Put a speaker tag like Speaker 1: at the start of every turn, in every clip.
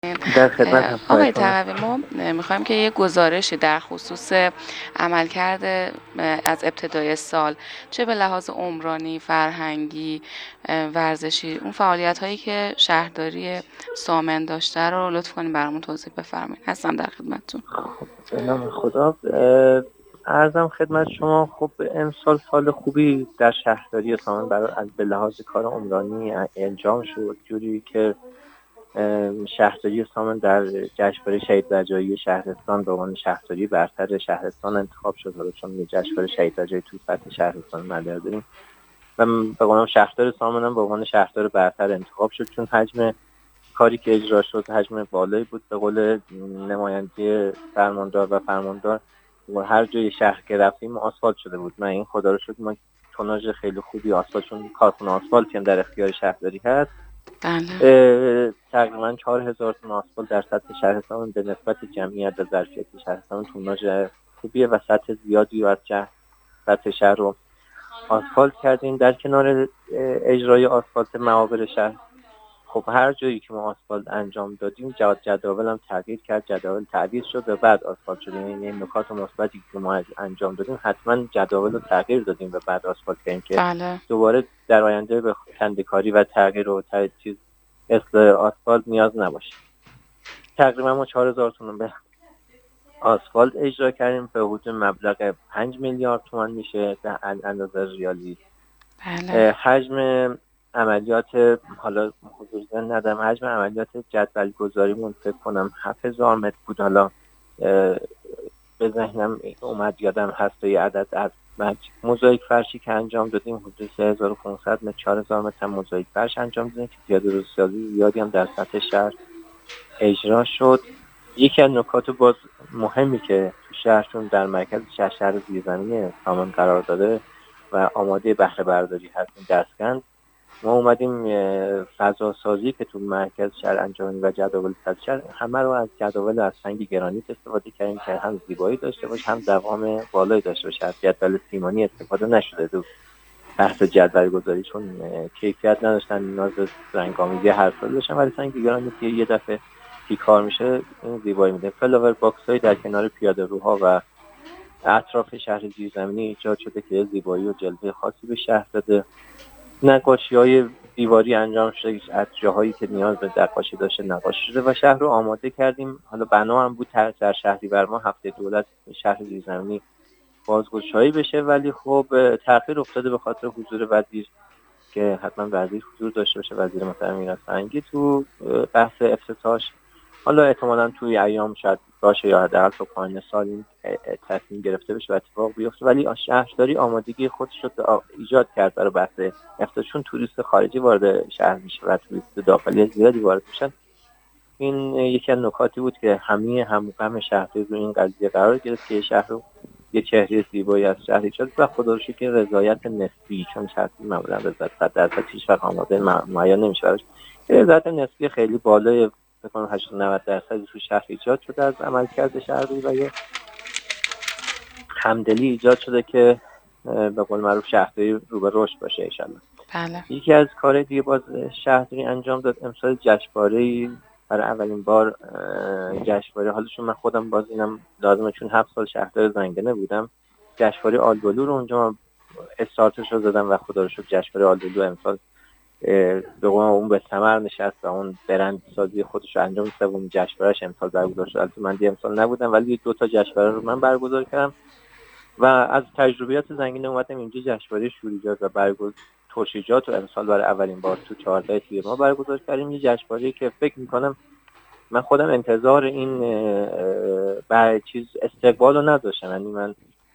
Speaker 1: در خدمت هم
Speaker 2: آقای
Speaker 1: کنم.
Speaker 2: تقوی، ما میخوایم که یه گزارشی در خصوص عملکرد از ابتدای سال، چه به لحاظ عمرانی، فرهنگی، ورزشی، اون فعالیت هایی که شهرداری سامن داشته رو لطف کنیم برامون توضیح بفرمایید. هستم در خدمتتون.
Speaker 1: خب به نام خدا. عرضم خدمت شما. خب امسال سال خوبی در شهرداری سامن برای از به لحاظ کار عمرانی انجام شد، جوری که شهرداری سامن در جشنواره شهید رجایی شهرستان به عنوان شهرداری برتر شهرستان انتخاب شد. حالا چون جشنواره شهید رجایی تو سطح شهرستان مدار داریم و به عنوان شهردار سامن هم به عنوان شهردار برتر انتخاب شد، چون حجم کاری که اجرا شد حجم بالایی بود. به قول نماینده فرماندار و فرماندار، هر جای شهر که رفتیم آسفالت شده بود. من این خدا رو شد ما توناژ خیلی خوبی آسفالت، چون کارخونه آسفالتی هم در اختیار شهرداری هست.
Speaker 2: بله.
Speaker 1: تقریبا 4000 تن آسفالت در سطح شهرستان به نسبت جمعیت و ظرفیت شهرستان توناژ خوبیه و سطح زیادی رو از سطح شهر رو آسفالت کردیم. در کنار اجرای آسفالت معابر شهر، خب هر جایی که ما آسفالت انجام دادیم جداول هم تغییر کرد، جداول تعدیل شد و بعد آسفالت شد. یعنی این نکات مثبتی که ما انجام دادیم حتما جداول رو تغییر دادیم و بعد آسفالت کردیم که
Speaker 2: بله.
Speaker 1: دوباره در آینده به کنده‌کاری و تغییر و چیز اصلاح آسفالت نیاز نباشه. تقریبا ما 4000 تن به آسفالت اجرا کردیم به حدود مبلغ 5 میلیارد تومان میشه در اندازه ریالی.
Speaker 2: بله.
Speaker 1: حجم عملیات، حالا حضور ذهن ندارم، حجم عملیات جدول گذاریمون فکر کنم 7000 متر بود. حالا به ذهنم اومد یادم هست یه عدد از موزاییک فرشی که انجام دادیم حدود 3500 متر، 4000 متر موزاییک فرش انجام دادیم که پیاده روسازی زیادی هم در سطح شهر اجرا شد. یکی از نکات باز مهمی که تو شهرشون در مرکز شهر زیرزمینی سامن قرار داده و آماده بهره برداری هستیم دستگند، ما اومدیم فضا سازی که تو مرکز شهر انجام و جداول شهر همه رو از جداول از سنگ گرانیت استفاده کردیم که هم زیبایی داشته باشه هم دوام بالایی داشته باشه. از جدول سیمانی استفاده نشده تو بحث جدول گذاری، چون کیفیت نداشتن، نیاز به رنگ‌آمیزی هر سال داشتن، ولی سنگ گرانیت که یه دفعه کار میشه این زیبایی میده. فلاور باکس‌های در کنار پیاده‌روها و اطراف شهر زیرزمینی ایجاد شده که زیبایی و جلوه خاصی به شهر داده. نقاشی‌های دیواری انجام شده از جاهایی که نیاز به نقاشی داشته نقاشی شده و شهر رو آماده کردیم. حالا بنا هم بود در شهریور ما هفته دولت شهر زیرزمینی بازگشایی بشه، ولی خب تأخیر افتاده به خاطر حضور وزیر که حتما وزیر حضور داشته باشه، وزیر محترم میراث فرهنگی تو بحث افتتاحش. حالا احتمالاً توی ایام شاید باشه یا حداقل تا پایان سال این تصمیم گرفته بشه و اتفاق بیفته، ولی شهرداری آمادگی خودش رو ایجاد کرد برای بحث افتتاح، چون توریست خارجی وارد شهر میشه و توریست داخلی زیادی وارد میشن. این یکی از نکاتی بود که همه همغم شهرداری رو این قضیه قرار گرفت که شهر رو یه چهره زیبایی از شهر ایجاد و خدا رو شکر رضایت نسبی، چون شهرداری معمولا رضایت 100% هیچ وقت آماده معین نمیشه براش، رضایت نسبی خیلی بالای فکر کنم 80-90% تو شهر ایجاد شده از عملکرد شهرداری و یه همدلی ایجاد شده که به قول معروف شهرداری رو به رشد باشه ان شاءالله.
Speaker 2: بله.
Speaker 1: یکی از کارهای دیگه باز شهرداری انجام داد امسال جشنواره‌ای برای اولین بار جشنواره، حالا چون من خودم باز اینم لازمه چون 7 سال شهردار زنگنه بودم، جشنواره آلبالو رو اونجا استارتش رو زدم و خدا رو شکر جشنواره آلبالو امسال به قول اون به ثمر نشست و اون برند سازی خودش رو انجام داد. اون جشنوارهش امسال برگزار شد. البته من امسال نبودم ولی 2 تا جشنواره رو من برگزار کردم و از تجربیات زنگینه اومدم اینجا جشنواره شوریجات و ترشیجات رو امسال برای اولین بار تو 14 تیر ما برگزار کردیم. یه جشنواره که فکر میکنم من خودم انتظار این چیز استقبال رو نداشتم. یعنی من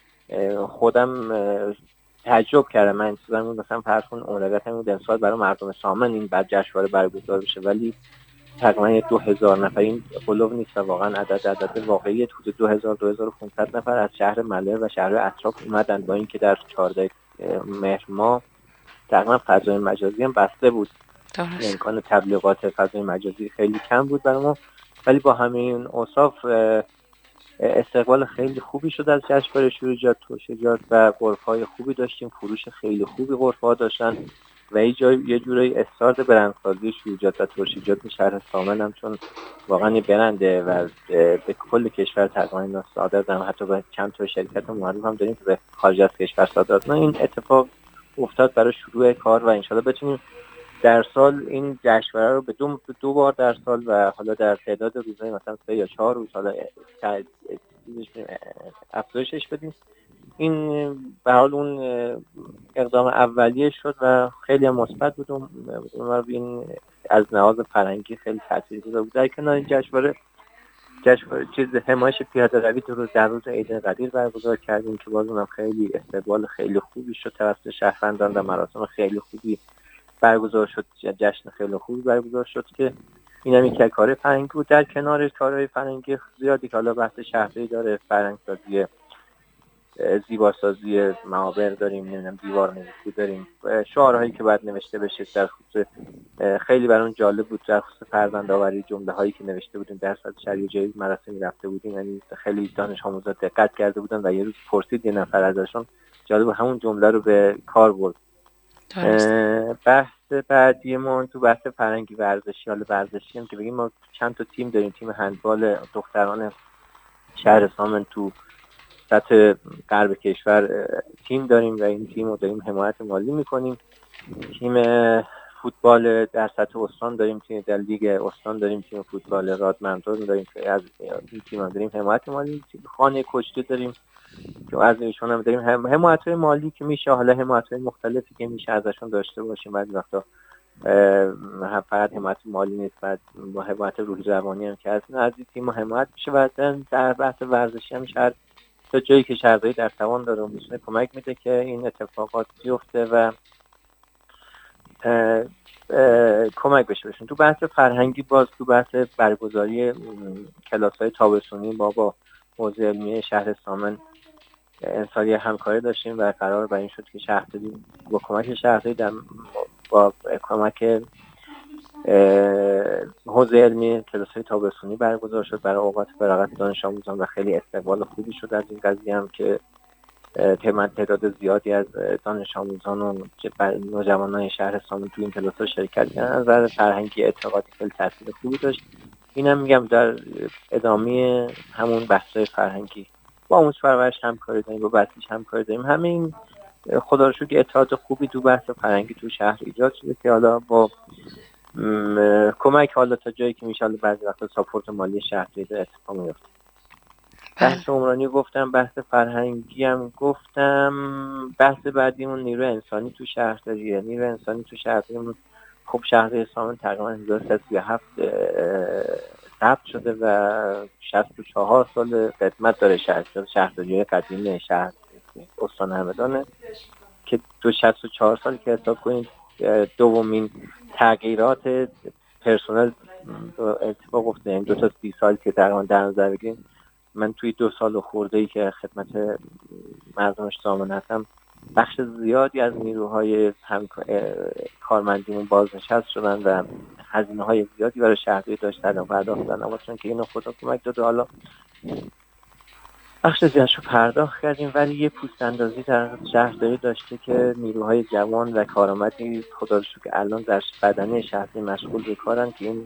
Speaker 1: خودم تعجب کردم. من انتظار بود مثلا فرض کن اولویت هم بود امسال برای مردم سامن این بعد جشنواره برگزار بشه، ولی تقریبا 2000 نفر این قلوب نیست و واقعا عدد واقعی حدود 2500 نفر از شهر مله و شهر اطراف اومدن، با اینکه در 14 مهر ماه تقریبا فضای مجازی هم بسته بود.
Speaker 2: درست.
Speaker 1: امکان تبلیغات فضای مجازی خیلی کم بود برای ما، ولی با همین اوصاف استقبال خیلی خوبی شد از جشنواره شوریجات ترشیجات و غرفه‌های خوبی داشتیم، فروش خیلی خوبی غرفه‌ها داشتن و یه جورایی استارت برندسازی شوریجات و ترشیجات شهر سامن هم، چون واقعا یه برنده و به کل کشور تقریبا اینا صادر دارن، حتی به چند تا شرکت معروف هم داریم که به خارج از کشور صادر دادن. این اتفاق افتاد برای شروع کار و انشالله بتونیم در سال این جشنواره رو به دو بار در سال و حالا در تعداد روزهای مثلا 3 یا 4 روز حالا افزایشش بدیم. این به حال اون اقدام اولیه شد و خیلی هم مثبت بود. این از لحاظ فرهنگی خیلی تاثیرگذار بود. در کنار این جشنواره چیز حمایش پیاده روی در روز عید قدیر برگزار کردیم که باز اونم خیلی استقبال خیلی خوبی شد توسط شهروندان و مراسم خیلی خوبی برگزار شد، جشن خیلی خوبی برگزار شد که اینم یک کار فرهنگی بود. در کنار کارهای فرهنگی زیادی که حالا بحث شهری داره، فرهنگسازی، زیباسازی معابر داریم، نمیدونم دیوار نویسی داریم، شعارهایی که باید نوشته بشه در خصوص خیلی برام جالب بود در خصوص فرزندآوری، جمله هایی که نوشته بودیم در صد شهری جایی مراسمی رفته بودیم، یعنی خیلی دانش آموزا دقت کرده بودن و یه روز پرسید یه نفر ازشون جالب همون جمله رو به کار برد. بحث بعدی ما تو بحث فرهنگی ورزشی، حالا ورزشی هم که بگیم ما چند تا تیم داریم. تیم هندبال دختران شهر سامن تو سطح غرب کشور تیم داریم و این تیم رو داریم حمایت مالی میکنیم. تیم فوتبال در سطح استان داریم، تیم در لیگ استان داریم، تیم فوتبال رادمردان داریم که از این تیم هم داریم حمایت مالی. خانه کشتی داریم که از ایشون هم داریم حمایت‌های مالی که میشه، حالا حمایت‌های مختلفی که میشه ازشون داشته باشیم. بعضی وقتا فقط حمایت مالی نیست، بعد با حمایت روحی روانی هم که از این تیم حمایت میشه. و در بحث ورزشی هم شهر تا جایی که شهرداری در توان داره میتونه کمک میده که این اتفاقات بیفته و کمک بشه بهشون. تو بحث فرهنگی باز تو بحث برگزاری کلاس‌های تابستونی با حوزه علمیه شهر سامن انسانی همکاری داشتیم و قرار بر این شد که شهرداری با کمک شهرداری با کمک حوزه علمی کلاس‌های تابستونی برگزار شد برای اوقات فراغت دانش آموزان و خیلی استقبال خوبی شد از این قضیه هم که تعداد زیادی از دانش آموزان و نوجوانان شهر سامن تو این کلاس‌ها شرکت کردن. از نظر فرهنگی اعتقادی خیلی تاثیر خوبی داشت. اینم میگم در ادامه همون بحث‌های فرهنگی با آموزش پرورش همکاری داریم، با بسیج همکاری داریم. همین خدا رو شکر که اتحاد خوبی تو بحث فرهنگی تو شهر ایجاد شده که حالا با کمک حالا تا جایی که میشه بعضی وقتا ساپورت مالی شهری ده اتفاق میفته. بحث عمرانی گفتم، بحث فرهنگی هم گفتم. بحث بعدیمون نیروی انسانی تو شهرداریه. نیروی انسانی تو شهرداریمون خب شهرداری سامن تقریبا 1337 ثبت شده و 64 سال خدمت داره. شهرداری قدیمی شهر استان همدانه که 64 سال که حساب کنید دومین تغییرات پرسنل اتفاق افتاده. این 2 تا 30 سال که تقریبا در نظر بگیریم، من توی 2 سال خورده‌ای که خدمت مردم سامن هستم بخش زیادی از نیروهای کارمندیمون بازنشست شدن و هزینه‌های زیادی برای شهرداری داشتن و پرداختن، اما چون که اینو خدا کمک داد حالا بخش زیادشو پرداخت کردیم. ولی یه پوست اندازی در شهرداری داشته که نیروهای جوان و کارآمدی خدا رو شکر الان در بدنه شهرداری مشغول به کارن که این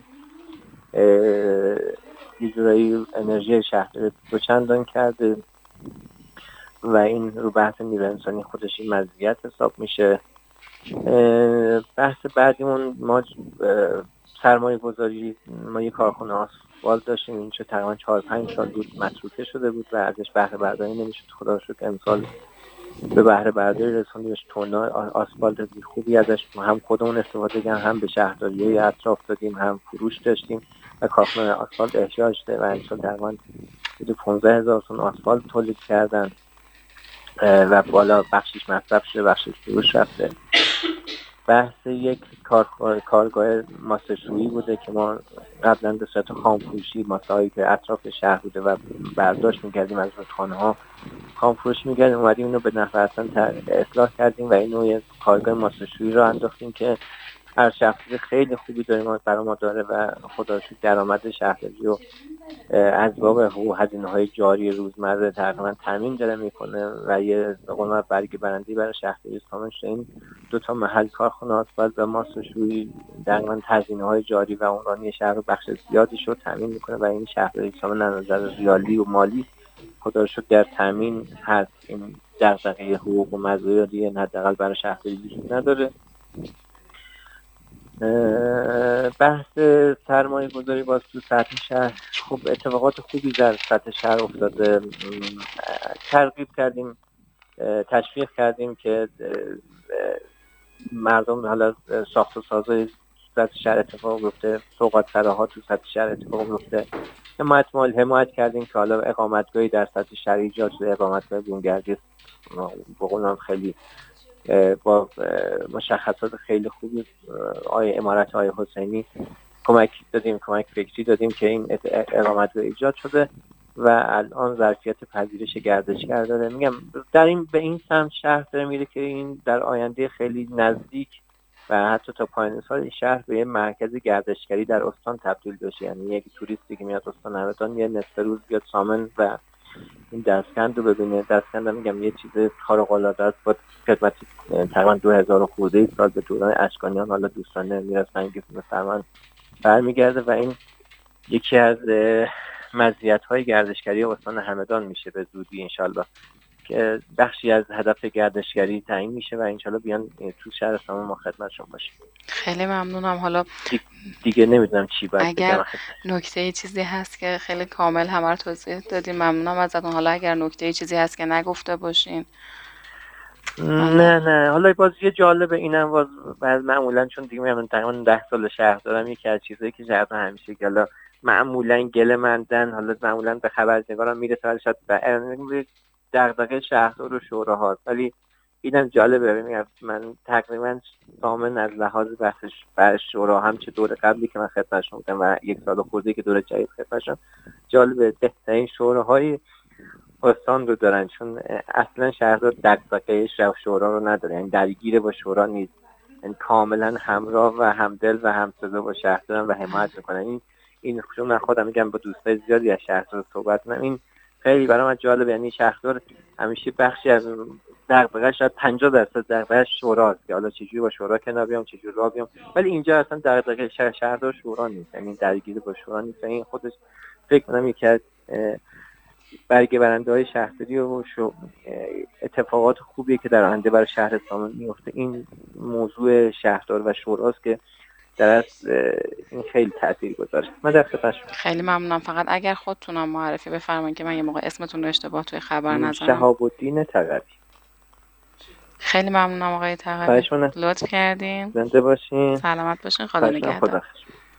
Speaker 1: یه جورایی انرژی شهرداری دوچندان کرده و این رو بحث نیروی انسانی خودش این مزیت حساب میشه. بحث بعدیمون ما سرمایه گذاری، ما یه کارخونه آسفالت داشتیم، این چه تقریبا 4-5 سال بود متروکه شده بود و ازش بهره برداری نمیشد. خدا رو شکر امسال به بهره برداری رسوندیمش. تونای آسفالت خوبی ازش هم خودمون استفاده کردیم، هم به شهرداری‌های اطراف دادیم، هم فروش داشتیم و کارخونه آسفالت احیا شده و امسال تقریبا 15,000 تن آسفالت تولید کردن و بالا بخشش مصرف شده، بخشش فروش رفته. بحث یک کارگاه ماسه‌شویی بوده که ما قبلا به صورت خامفروشی ماسه‌هایی که اطراف شهر بوده و برداشت می‌کردیم از رودخانه‌ها خامفروشی می‌کردیم، اومدیم اینو به نحو احسن اصلاح کردیم و اینو یک کارگاه ماسه‌شویی رو انداختیم که هر شخصی خیلی خوبی داره برای ما داره و خدا رو شکر درآمد شهرداری رو اسباب حقوق هزینه‌های جاری روزمره تقریبا تامین داره میکنه و یه به قول معروف برگ برندی برای شهرداری سامن شده. این دو تا محل کارخونه آسفالت و ماسه‌شویی تقریبا هزینه‌های جاری و عمرانی شهر رو بخش زیادی رو تامین میکنه و این شهرداری سامن از نظر ریالی و مالی خدا رو شکر در تامین هست. این دغدغه حقوق و مزایای حداقل برای شهرداری وجود نداره. بحث سرمایه گذاری باز تو سطح شهر، خب اتفاقات خوبی در سطح شهر افتاده. ترغیب کردیم، تشویق کردیم که مردم حالا ساخت و سازای سطح شهر اتفاق بیفته، سوغات سراها تو سطح شهر اتفاق بیفته. حمایت کردیم که حالا اقامتگاهی در سطح شهر ایجاد شده، اقامتگاه بومگردی بقولم خیلی با مشخصات خیلی خوبی امارت آقای حسینی کمک فکری دادیم که این اقامتگاه ایجاد شده و الان ظرفیت پذیرش گردشگر داره. میگم به این سمت شهر داره میره که این در آینده خیلی نزدیک و حتی تا پایان سال شهر به یه مرکز گردشگری در استان تبدیل بشه. یعنی یک توریستی که میاد استان همدان یه نصف روز بیاد سامن و این دستکند رو ببینه. دستکند میگم یه چیز خارق العاده است، با خدمت تقریبا 2000 خورده سال به دوران اشکانیان حالا دوستانه میرسن مثلا من برمیگرده و این یکی از مزیت‌های گردشگری استان همدان میشه به زودی انشالله، که بخشی از هدف گردشگری تعیین میشه و انشالله بیان تو شهر سامن ما خدمتشون باشیم.
Speaker 2: خیلی ممنونم. حالا
Speaker 1: دیگه نمیدونم چی باید
Speaker 2: اگر نکته چیزی هست که خیلی کامل همه رو توضیح دادیم، ممنونم ازتون. حالا اگر نکته چیزی هست که نگفته باشین.
Speaker 1: نه حالا باز یه جالبه اینم باز معمولا چون دیگه من تقریبا 10 سال شهر دارم، یکی از چیزایی که شهر همیشه حالا معمولا گله مندن، حالا معمولا به خبرنگاران میرسه شاید دغدغه شهردار و شوراها، ولی اینم جالبه. میگم من تقریبا سامن از لحاظ بحثش برای شورا هم چه دور قبلی که من خدمتشون بودم و یک سال خورده که دور جدید خدمتشون، جالبه بهترین شوراهای استان رو دارن، چون اصلا شهردار دغدغه شورا رو نداره، یعنی درگیر با شورا نیست، یعنی کاملا همراه و همدل و همصدا با شهردارن و حمایت میکنن. این چون من خودم میگم با دوستای زیادی از شهردار صحبت کنم، این خیلی برای من جالبه. یعنی شهردار همیشه بخشی از دغدغه شاید 50% دغدغه شوراست که حالا چجوری با شورا کنار بیام، چجوری راه بیام، ولی اینجا اصلا دغدغه شهردار شورا نیست، یعنی درگیر با شورا نیست. این خودش فکر کنم یکی از برگ برنده‌های شهرداری و اتفاقات خوبیه که در آینده برای شهر سامن میفته. این موضوع شهردار و شوراست که در اصل این خیلی تاثیرگذاره. من در خدمتتون.
Speaker 2: خیلی ممنونم. فقط اگر خودتونم معرفی بفرمایید که من یه موقع اسمتون رو اشتباه توی خبر نزنم.
Speaker 1: شهاب‌الدین تقوی.
Speaker 2: خیلی ممنونم آقای تقوی، لطف کردین.
Speaker 1: زنده باشین،
Speaker 2: سلامت باشین، خدا نگهدار.